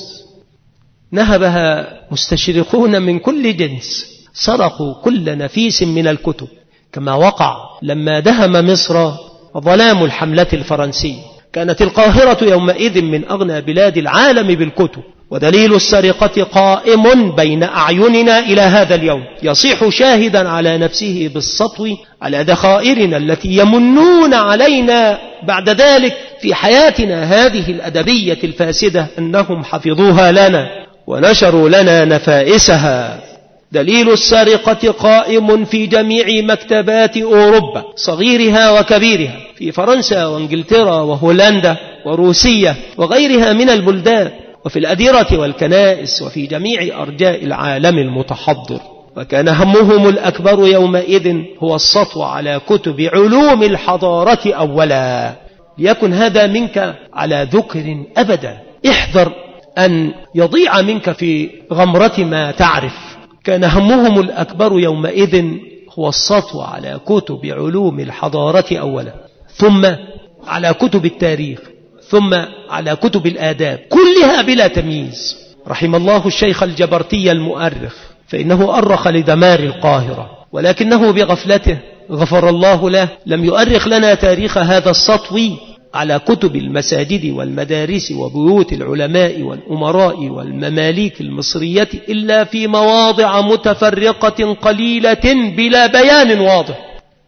نهبها مستشرقون من كل جنس، سرقوا كل نفيس من الكتب، كما وقع لما دهم مصر ظلام الحملة الفرنسية. كانت القاهرة يومئذ من أغنى بلاد العالم بالكتب، ودليل السرقة قائم بين أعيننا إلى هذا اليوم، يصيح شاهدا على نفسه بالسطو على ذخائرنا التي يمنون علينا بعد ذلك في حياتنا هذه الأدبية الفاسدة أنهم حفظوها لنا ونشروا لنا نفائسها. دليل السرقة قائم في جميع مكتبات أوروبا صغيرها وكبيرها، في فرنسا وانجلترا وهولندا وروسيا وغيرها من البلدان، وفي الأديرة والكنائس وفي جميع أرجاء العالم المتحضر. وكان همهم الأكبر يومئذ هو السطو على كتب علوم الحضارة أولا. ليكن هذا منك على ذكر أبدا، احذر أن يضيع منك في غمرة ما تعرف. كان همهم الأكبر يومئذ هو السطو على كتب علوم الحضارة أولا، ثم على كتب التاريخ، ثم على كتب الآداب، كلها بلا تمييز. رحم الله الشيخ الجبرتي المؤرخ، فإنه أرخ لدمار القاهرة، ولكنه بغفلته غفر الله له لم يؤرخ لنا تاريخ هذا السطو على كتب المساجد والمدارس وبيوت العلماء والأمراء والمماليك المصرية إلا في مواضع متفرقة قليلة بلا بيان واضح.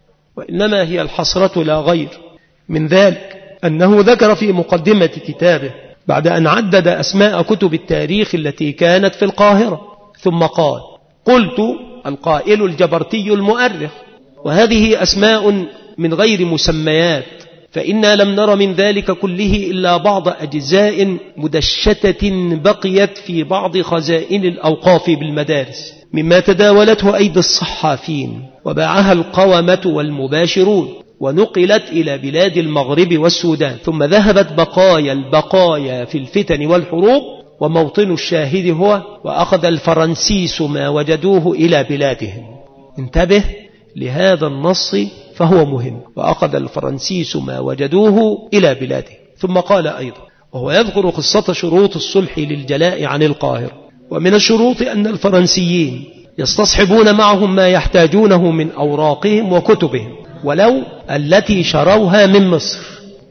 وإنما هي الحسرة لا غير من ذلك أنه ذكر في مقدمة كتابه بعد أن عدد أسماء كتب التاريخ التي كانت في القاهرة، ثم قال: قلت القائل الجبرتي المؤرخ، وهذه أسماء من غير مسميات، فإنا لم نر من ذلك كله إلا بعض أجزاء مدشتة بقيت في بعض خزائن الأوقاف بالمدارس مما تداولته أيدي الصحافين وباعها القومة والمباشرون، ونقلت إلى بلاد المغرب والسودان، ثم ذهبت بقايا البقايا في الفتن والحروب، وموطن الشاهد هو وأخذ الفرنسيس ما وجدوه إلى بلادهم. انتبه لهذا النص فهو مهم، وأخذ الفرنسيس ما وجدوه إلى بلاده. ثم قال أيضا، وهو يذكر قصة شروط الصلح للجلاء عن القاهرة، ومن الشروط أن الفرنسيين يستصحبون معهم ما يحتاجونه من أوراقهم وكتبهم ولو التي شروها من مصر.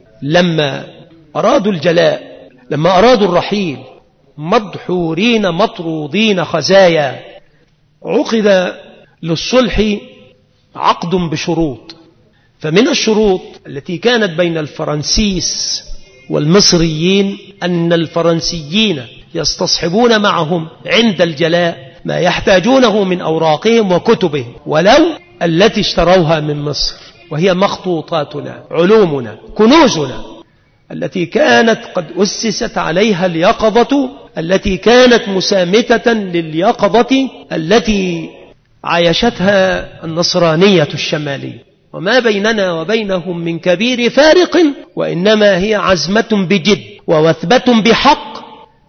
لما أرادوا الجلاء، لما أرادوا الرحيل، مدحورين مطرودين خزايا، عقد للصلح عقد بشروط. فمن الشروط التي كانت بين الفرنسيس والمصريين أن الفرنسيين يستصحبون معهم عند الجلاء ما يحتاجونه من أوراقهم وكتبهم ولو التي اشتروها من مصر، وهي مخطوطاتنا، علومنا، كنوزنا التي كانت قد أسست عليها اليقظة، التي كانت مسامتة لليقظة التي عايشتها النصرانية الشمالية. وما بيننا وبينهم من كبير فارق، وإنما هي عزمة بجد ووثبة بحق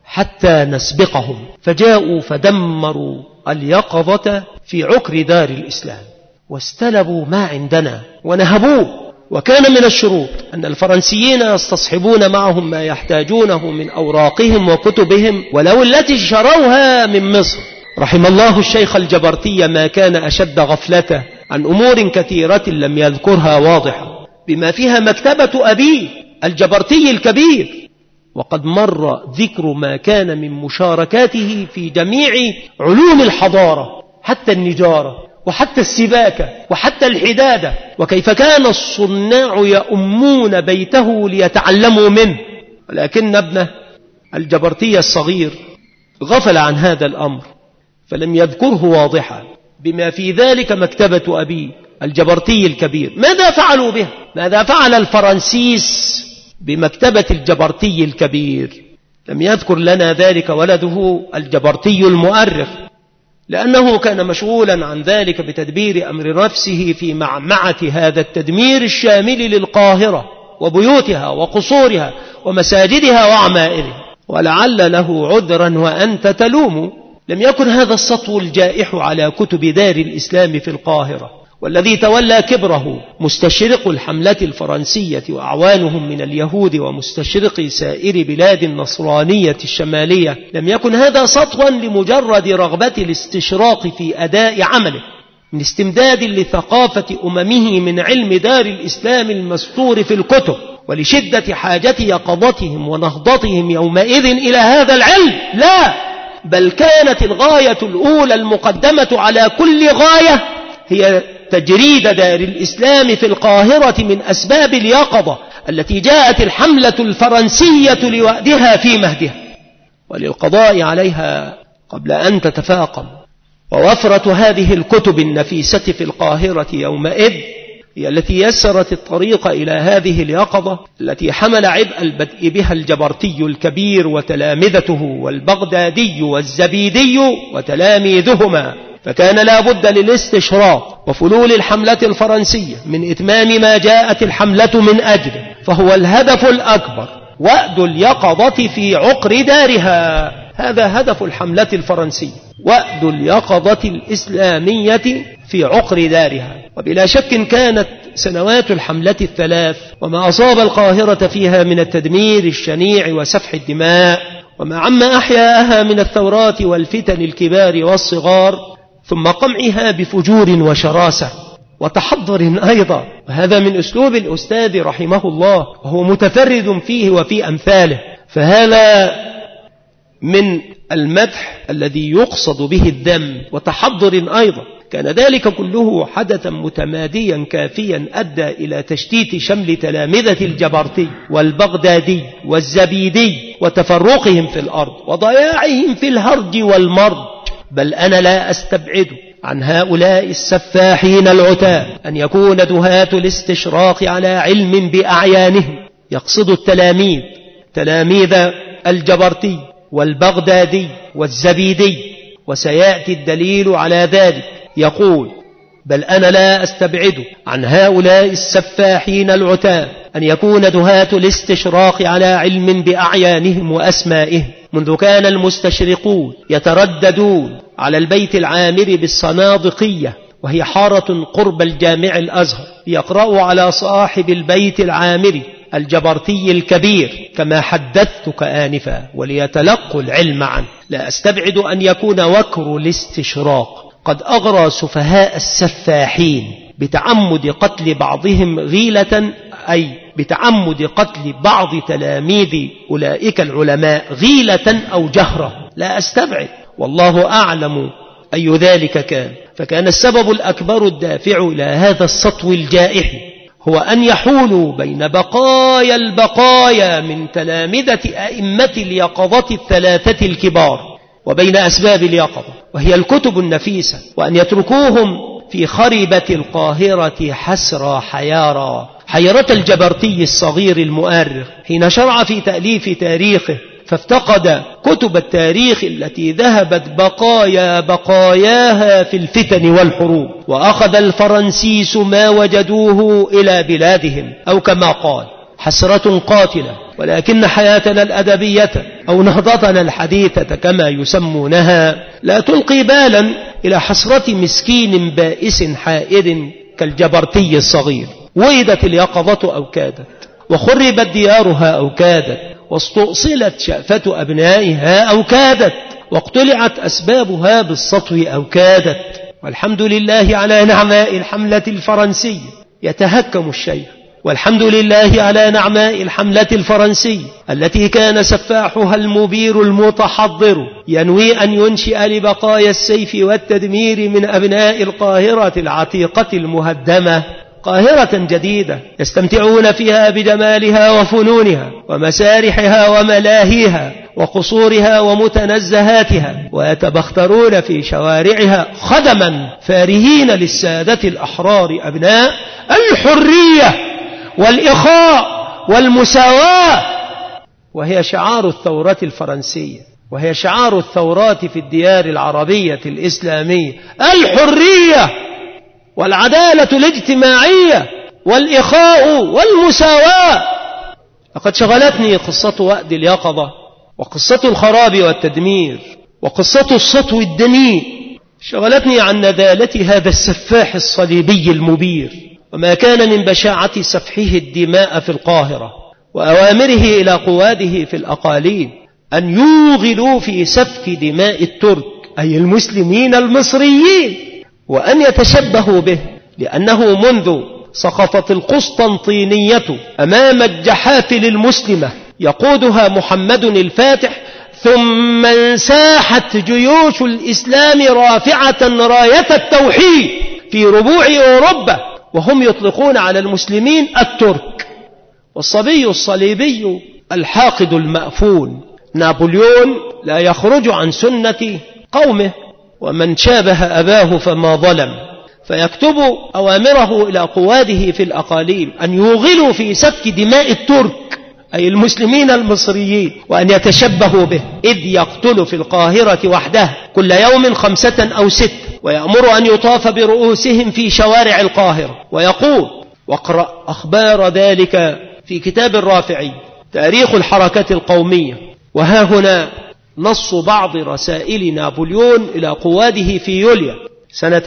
حتى نسبقهم. فجاءوا فدمروا اليقظة في عكر دار الإسلام واستلبوا ما عندنا ونهبوه. وكان من الشروط أن الفرنسيين يستصحبون معهم ما يحتاجونه من أوراقهم وكتبهم ولو التي شروها من مصر. رحم الله الشيخ الجبرتي ما كان أشد غفلته عن أمور كثيرة لم يذكرها واضحة، بما فيها مكتبة أبيه الجبرتي الكبير. وقد مر ذكر ما كان من مشاركاته في جميع علوم الحضارة، حتى النجارة وحتى السباكة وحتى الحدادة، وكيف كان الصناع يؤمون بيته ليتعلموا منه. ولكن ابنه الجبرتي الصغير غفل عن هذا الأمر فلم يذكره واضحا، بما في ذلك مكتبة أبي الجبرتي الكبير. ماذا فعلوا به؟ ماذا فعل الفرنسيس بمكتبة الجبرتي الكبير؟ لم يذكر لنا ذلك ولده الجبرتي المؤرخ، لأنه كان مشغولا عن ذلك بتدبير أمر نفسه في معمعة هذا التدمير الشامل للقاهرة وبيوتها وقصورها ومساجدها وعمائرها. ولعل له عذرا وأنت تلوم. لم يكن هذا السطو الجائح على كتب دار الإسلام في القاهرة، والذي تولى كبره مستشرق الحملة الفرنسية وأعوانهم من اليهود ومستشرق سائر بلاد النصرانية الشمالية. لم يكن هذا سطوا لمجرد رغبة الاستشراق في أداء عمله من استمداد لثقافة أممه من علم دار الإسلام المستور في الكتب، ولشدة حاجة يقظتهم ونهضتهم يومئذ إلى هذا العلم. لا، بل كانت الغاية الأولى المقدمة على كل غاية هي تجريد دار الإسلام في القاهرة من أسباب اليقظة التي جاءت الحملة الفرنسية لوأدها في مهدها وللقضاء عليها قبل أن تتفاقم. ووفرة هذه الكتب النفيسة في القاهرة يومئذ هي التي يسرت الطريق إلى هذه اليقظة التي حمل عبء البدء بها الجبرتي الكبير وتلامذته والبغدادي والزبيدي وتلاميذهما. فكان لا بد للاستشراق وفلول الحملة الفرنسية من إتمام ما جاءت الحملة من أجله، فهو الهدف الأكبر وأد اليقظة في عقر دارها. هذا هدف الحملة الفرنسية، وأد اليقظة الإسلامية في عقر دارها. وبلا شك كانت سنوات الحملة الثلاث وما أصاب القاهرة فيها من التدمير الشنيع وسفح الدماء وما عم أحياءها من الثورات والفتن الكبار والصغار، ثم قمعها بفجور وشراسة وتحضر أيضا. وهذا من أسلوب الأستاذ رحمه الله، وهو متفرد فيه وفي أمثاله. فهذا من المدح الذي يقصد به الذم، وتحضر أيضا. كان ذلك كله حدثا متماديا كافيا أدى إلى تشتيت شمل تلامذة الجبرتي والبغدادي والزبيدي وتفرقهم في الأرض وضياعهم في الهرج والمرج. بل أنا لا أستبعد عن هؤلاء السفاحين العتاة أن يكون دهاة الاستشراق على علم بأعيانهم، يقصد التلاميذ، تلاميذ الجبرتي والبغدادي والزبيدي، وسيأتي الدليل على ذلك. يقول: بل أنا لا أستبعد عن هؤلاء السفاحين العتاة أن يكون دهاة الاستشراق على علم بأعيانهم وأسمائهم، منذ كان المستشرقون يترددون على البيت العامر بالصنادقية، وهي حارة قرب الجامع الأزهر، ليقرأوا على صاحب البيت العامر الجبرتي الكبير كما حدثتك آنفا، وليتلقوا العلم عنه. لا أستبعد أن يكون وكر الاستشراق قد أغرى سفهاء السفاحين بتعمد قتل بعضهم غيلة، أي بتعمد قتل بعض تلاميذ أولئك العلماء غيلة أو جهرة. لا أستبعد، والله أعلم أي ذلك كان. فكان السبب الأكبر الدافع إلى هذا السطو الجائح هو أن يحولوا بين بقايا البقايا من تلامذة أئمة اليقظة الثلاثة الكبار وبين أسباب اليقظة، وهي الكتب النفيسة، وأن يتركوهم في خربة القاهرة حسرى حيارى. حيرة الجبرتي الصغير المؤرخ حين شرع في تأليف تاريخه، فافتقد كتب التاريخ التي ذهبت بقاياها في الفتن والحروب، وأخذ الفرنسيس ما وجدوه إلى بلادهم، أو كما قال: حسرة قاتلة، ولكن حياتنا الأدبية أو نهضتنا الحديثة كما يسمونها لا تلقي بالا إلى حسرة مسكين بائس حائر كالجبرتي الصغير، ولدت اليقظة أو كادت، وخربت ديارها أو كادت، واستؤصلت شأفة أبنائها أو كادت، واقتلعت أسبابها بالسطو أو كادت. والحمد لله على نعماء الحملة الفرنسية، يتهكم الشيخ، والحمد لله على نعماء الحملة الفرنسية التي كان سفاحها المبير المتحضر ينوي أن ينشئ لبقايا السيف والتدمير من أبناء القاهرة العتيقة المهدمة قاهرة جديدة يستمتعون فيها بجمالها وفنونها ومسارحها وملاهيها وقصورها ومتنزهاتها، ويتبخترون في شوارعها خدما فارهين للسادة الأحرار أبناء الحرية والإخاء والمساواة، وهي شعار الثورة الفرنسية، وهي شعار الثورات في الديار العربية الإسلامية: الحرية والعدالة الاجتماعية والإخاء والمساواة. لقد شغلتني قصة وأد اليقظة، وقصة الخراب والتدمير، وقصة السطو الدنيء، شغلتني عن نذالة هذا السفاح الصليبي المبير، وما كان من بشاعة سفحه الدماء في القاهرة، وأوامره إلى قواده في الأقاليم أن يوغلوا في سفك دماء الترك أي المسلمين المصريين، وأن يتشبهوا به، لأنه منذ سقطت القسطنطينية أمام الجحافل المسلمة يقودها محمد الفاتح، ثم انساحت جيوش الإسلام رافعة راية التوحيد في ربوع أوروبا، وهم يطلقون على المسلمين الترك. والصبي الصليبي الحاقد المأفون نابليون لا يخرج عن سنة قومه، ومن شابه أباه فما ظلم، فيكتب أوامره إلى قواده في الأقاليم أن يوغلوا في سفك دماء الترك أي المسلمين المصريين، وأن يتشبهوا به، إذ يقتل في القاهرة وحده كل يوم 5 أو 6، ويأمر أن يطاف برؤوسهم في شوارع القاهرة، ويقول: واقرأ أخبار ذلك في كتاب الرافعي تاريخ الحركة القومية. وها هنا نص بعض رسائل نابليون إلى قواده في يوليو سنة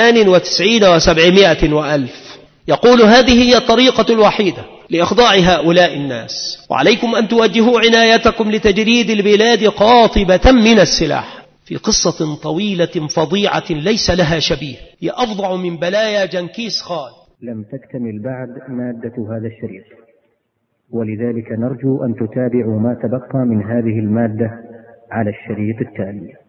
98 و700 وألف، يقول: هذه هي الطريقة الوحيدة لإخضاع هؤلاء الناس، وعليكم أن توجهوا عنايتكم لتجريد البلاد قاطبة من السلاح. في قصة طويلة فظيعة ليس لها شبيه، هي أفظع من بلايا جنكيز خان. لم تكتمل بعد مادة هذا الشريط، ولذلك نرجو أن تتابعوا ما تبقى من هذه المادة على الشريط التالي.